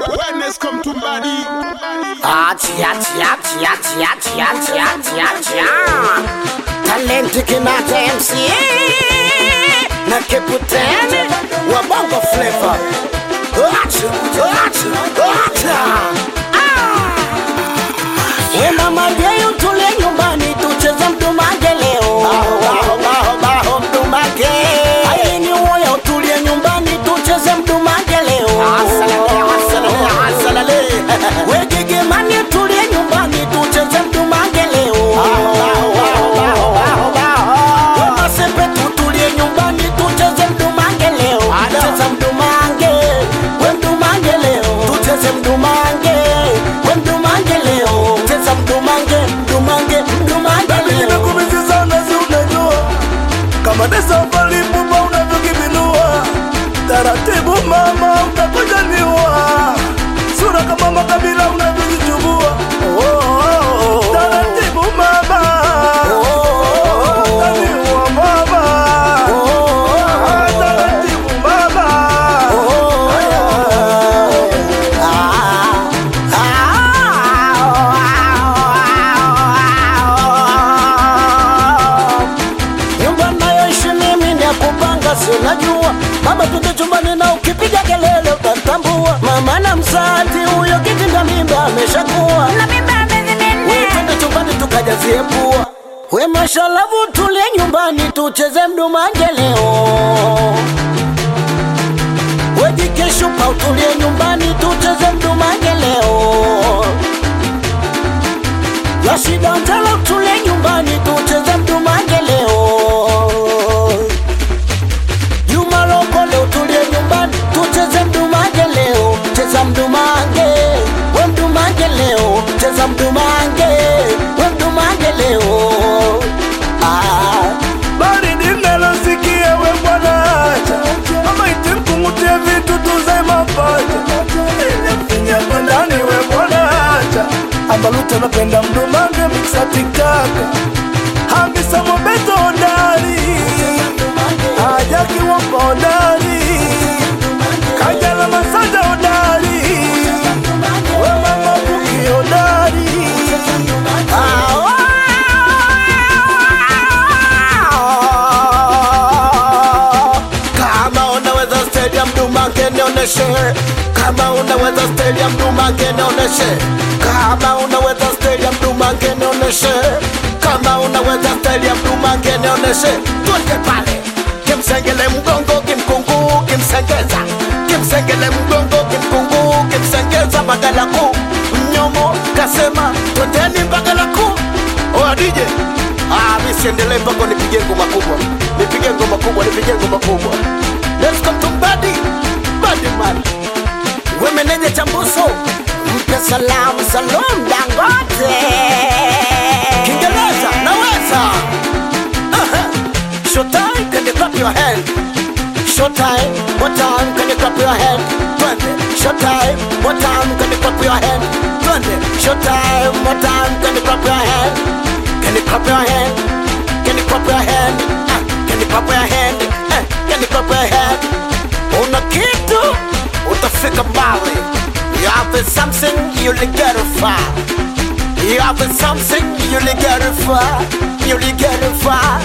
Wellness come to body. Talenti Kinata MC na Keputeni wa Bongo Flava. We mama yeyo tule nyumbani tucheze mdumange leo. Baho mdumange. Ayeni uoya tulie nyumbani tucheze mdumange leo. Asalale. We gege mani tulie nyumbani tucheze mdumange leo. We masepe tutulie nyumbani tucheze mdumange leo. Tucheze mdumange. We mdumange leo. Tucheze mdumange. We mdumange leo. Tucheze mdumange. Mdumange leo. Nimekumiziza unazi unajua kama nesa mbali pupa unavyokibinua. Taratibu mama utakuja niua. Sura kama makabila unavyojichubua. Taratibu mama utaniua mama. Taratibu mama. Nyumba nayoishi mimi ni ya kupanga, si unajua. Baba tuke chumbani na ukipiga kelele utatambua. Mama na mzazi huyo kitinda mimba ameshakuwa. We twende chumbani tukajazie pua. We mashalavu tulie nyumbani tucheze mdumange leo. We jikeshupa utulie nyumbani tucheze mdumange leo. Ya shida njala utulie nyumbani tucheze mdumange leo. Juma Lokole utulie nyumbani tucheze mdumange leo. Cheza mdumange, we mdumange leo. Cheza mdumange, we mdumange leo. Baridi nalosikia we bwana acha. Mama itimkungutia vitu tuzae mapacha. Ile mfinya kwa ndani we bwana acha. Ambaluta napenda mdumange mixa tikaka. Hamisa mobeto ondari. Ajaki wako ondari. Kajala masada ondari. We mama buki ondari. Kama unaweza stadium dumange nioneshe. Kama unaweza stadium dumange nioneshe. Kama unaweza stadium dumange nioneshe. Kama unaweza stadium dumange nioneshe. Twende pale. Kimsengele mgongo kimkungu kimsengeza. Kimsengele mgongo kimkungu kimsengeza bagala kuu. Mnyomo kasema twendeni bagala kuu. Oya DJ. Misiendelee mpaka nipige ngoma kubwa. Nipige ngoma kubwa. Let's come to body man. We meneja Chambuso. Mpe salamu Salum Dangote. Kiingereza naweza. Showtime, can you clap your hand? Showtime, what time can you clap your hand? Twende. Showtime, what time can you clap your hand? Twende. Showtime, what time can you clap your hand? Can you clap your hand? Can you clap your hand? Can you clap your hand? Can you clap your hand? Una kitu utafika mbali. You have something you'll get far. You have something you'll get far. You'll get far.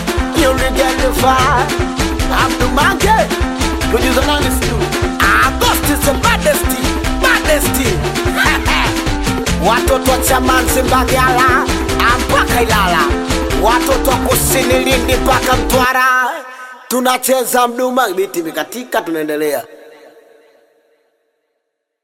I'm the monkey. Producer Nancy. August is the baddest. Watoto wa Chamanzi Mbagala mpaka Ilala. Watoto wa Kusini Lindi mpaka Mtwara. Tunacheza mdumange, biti mikatika, tunaendelea.